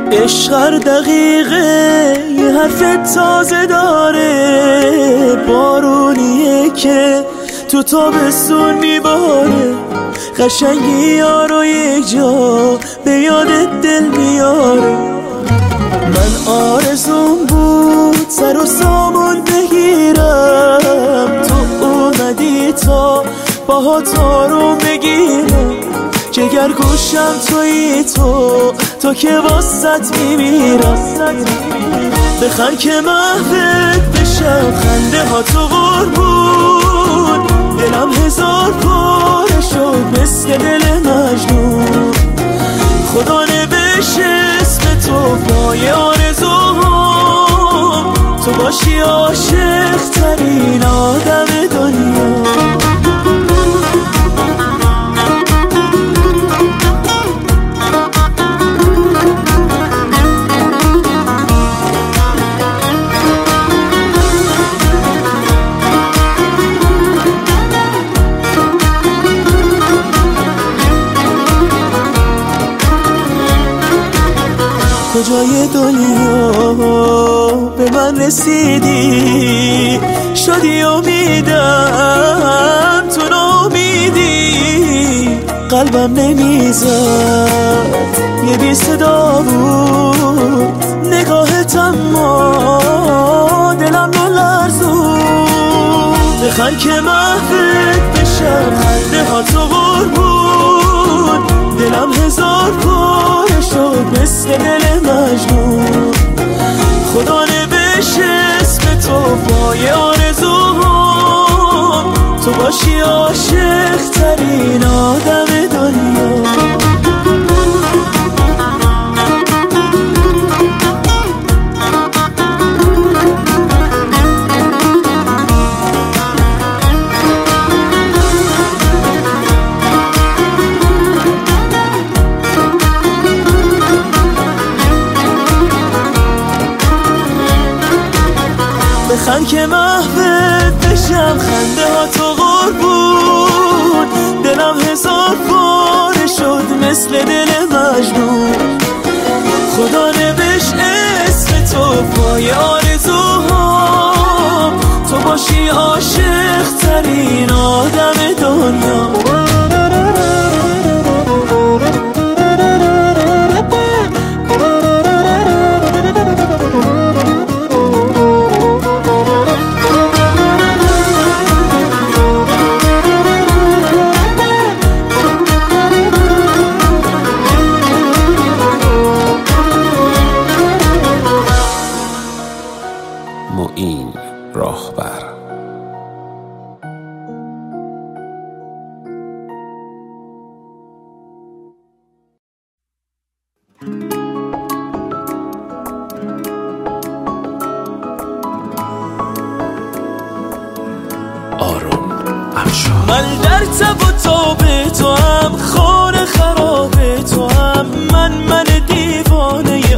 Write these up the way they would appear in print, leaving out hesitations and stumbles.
عشق هر دقیقه یه حرف تازه داره، بارونیه که تو تابستون میباره، قشنگی یارو یک جا به یاد دل میاره. من آرزوم بود سر و سامان بگیرم، تو اومدی تا باهات رو بگیرم، جگر گوشم تویی تو که واسط میمیرم. بخند که محوت بشم، خنده ها تو قربون، دلم هزار پاره شد مثل دل مجنون. خدا نوشت اسم تو پای آرزوام، تو باشی عاشق ترین آدم دنیا. کجای دنیا به من رسیدی، شدی امیدم تو ناامیدی، قلبم نمیزد یه بی صدا بود، نگاهت اما دلم نلرزون. بخند که محوت بشم، خنده ها تو قربون، دلم هزار پاره شد مثل دل مجنون. خدا نوشت اسم تو پای آرزوام، تو باشی عاشق ترین آدم دنیا. بخند که محوت بشم، خنده ها تو قربون، دلم هزار پاره شد مثل دل مجنون. خدا نوشت اسم تو پای آرزوهام، تو باشی عاشق ترین آدم دنیا. معین راهبر. آروم افشار. من در تب و تاب تو هم، خانه خراب تو هم، من دیوانه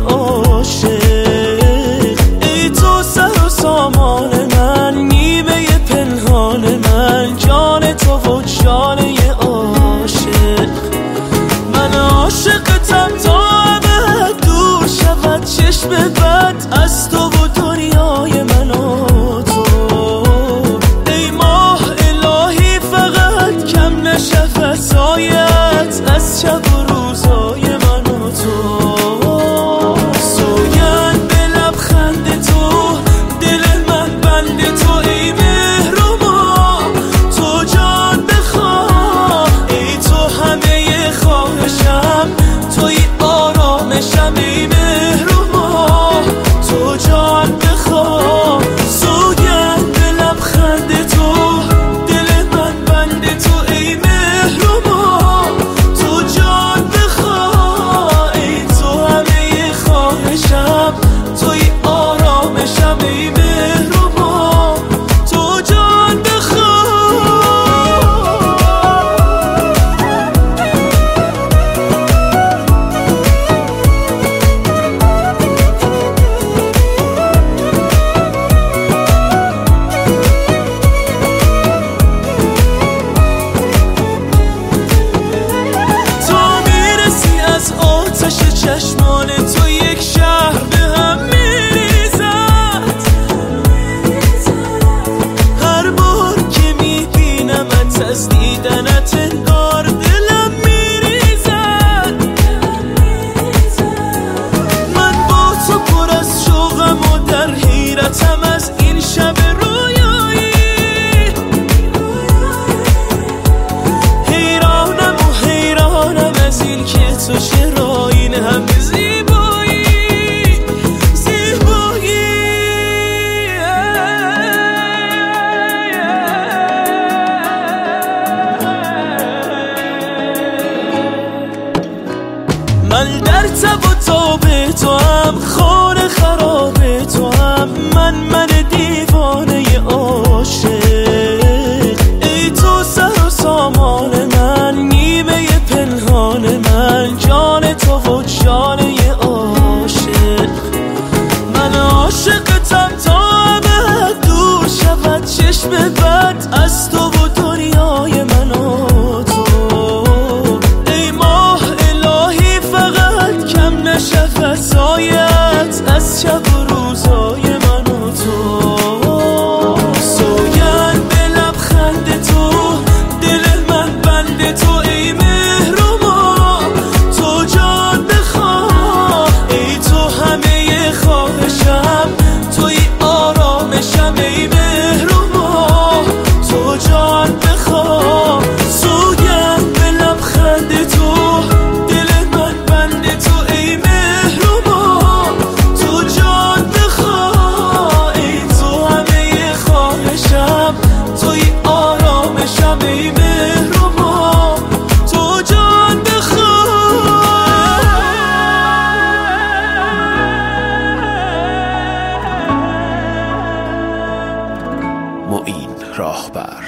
عاشق. ای تو سر و سامان من، نیمه پنهان من، جان تو و جانه عاشق. من عاشقتم تا ابد دور شود چشم بد از تو و دنیای من و تو. ای ماه الهی فقط کم نشود سایت از شب و روزای من و تو. سوگند به لبخند تو، دل من بند تو، ای مهر و ما تو جان بخواه. ای تو همه خواهشم، توی آرامشم، ای مهر و ما تو جان بخواه. سوگند به لبخند تو، دل من بند تو، ای مهر و ما تو جان بخواه. ای تو همه خواهشم، توی آرامشم، ای مهر و ما تو جان تو میرسی از آتش چشمان تو، یک فضایت از شب و روزای من و تو، سوگند به لبخند تو، دل من بند تو ای مهرما، تو جان بخواه ای تو همه خواهشم، توی آرامشم ای مهرما، تو جان بخواه، سوگند به لبخند تو، دل من بند تو ای مهرما، تو جان بخواه ای تو همه خواهشم، توی آرامشم ای مهرما، تو جان بخواه. معین راهبر.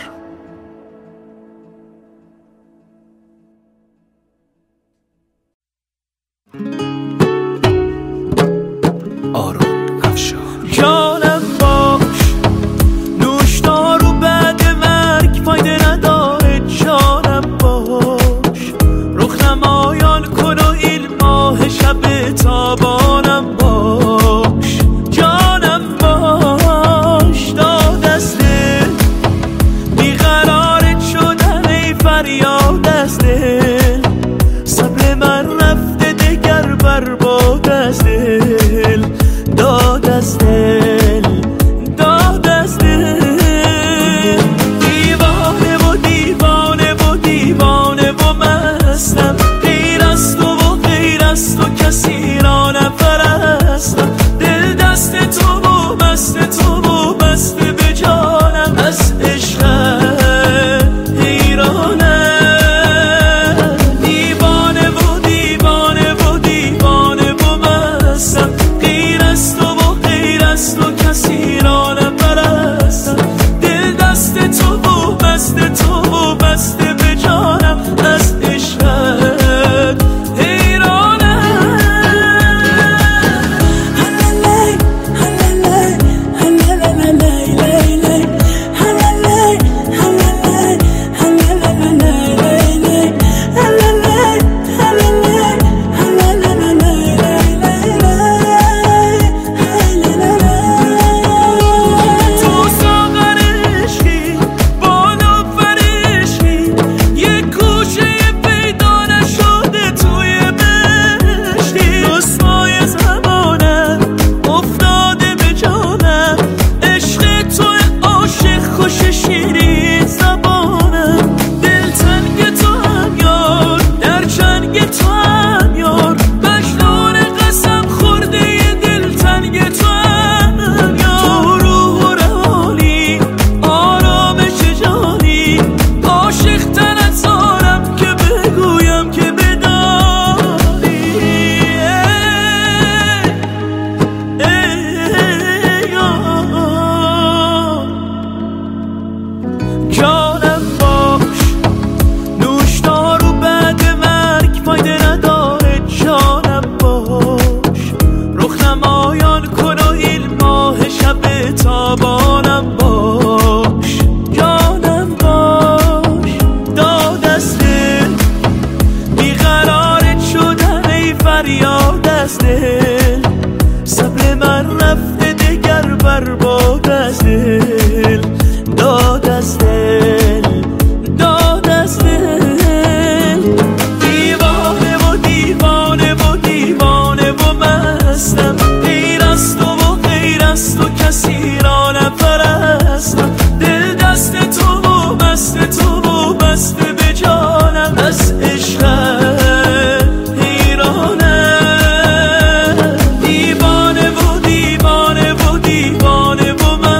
آرون افشار. جانم باش نوشدار و بعد مرگ فایده نداره، جانم باش رخ نمایان کن و این ماه شب تابانم باش، جانم باش داد از دل بیقرارت شدن ای فریاد از دل، صبر من رفته دگر برباد از دل، داد از دل، داد از دل، دیوانه و دیوانه و دیوانه و مستم، غیر از تو و غیر از تو کسی را نپرستم، دل دست تو و مست تو و مست به جانم، از عشقت حیرانم، دیوانه و دیوانه و دیوانه و مستم، غیر از تو و غیر از تو کسی را نپرستم، دل دست تو و مست تو و مست به جانم، از عشقت حیرانم. تو ساغر عشقی بالا فرشقی، یک گوشه پیدا نشده توی بهشتی، رسوای زمانم افتاده به جانم، عشق تو عاشق خوش شیرین زبانم، دلتنگ تو هم یار در چنگ تو هم یار، مجنون قسم خورده دلتنگ تو هم یار، تو روح و روانی آرامش جانی، عاشق تنت زارم که بگویم که بدانی، جانم باش نوشدار و بعد مرگ فایده نداره، جانم باش رخ نمایان کن و این ماه شب تابانم باش، جانم باش داد از دل بیقرارت شدن ای فریاد از دل، صبر من رفته دگر برباد از دل، داد از دل، داد از دل، دیوانه و دیوانه و دیوانه و مستم، غیر از تو و غیر از تو کسی را نپرستم، دل دست تو و مست تو و مست به جانم، از عشقت حیرانم، دیوانه و دیوانه و دیوانه و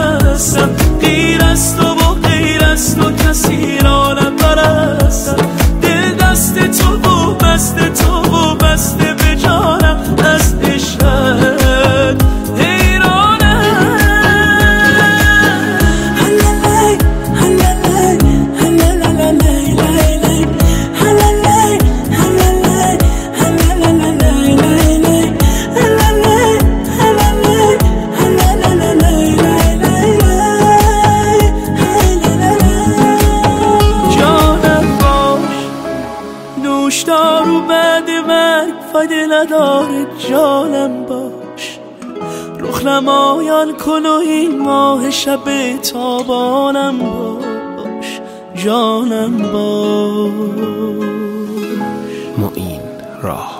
هشدار و بعد مرگ فایده نداره جانم باش، رخ نمایان کن و این ماه شب تابانم باش، جانم باش. معین راه